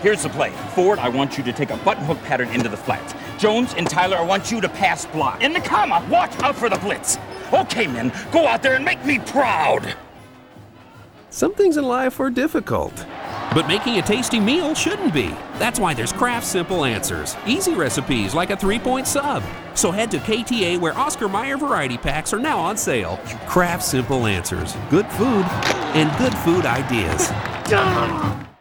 Here's the play. Ford, I want you to take a button hook pattern into the flats. Jones and Tyler, I want you to pass block. In the comma, watch out for the blitz. Okay, men, go out there and make me proud. Some things in life are difficult. But making a tasty meal shouldn't be. That's why there's Kraft Simple Answers. Easy recipes like a 3-point sub. So head to KTA where Oscar Mayer variety packs are now on sale. Kraft Simple Answers. Good food and good food ideas.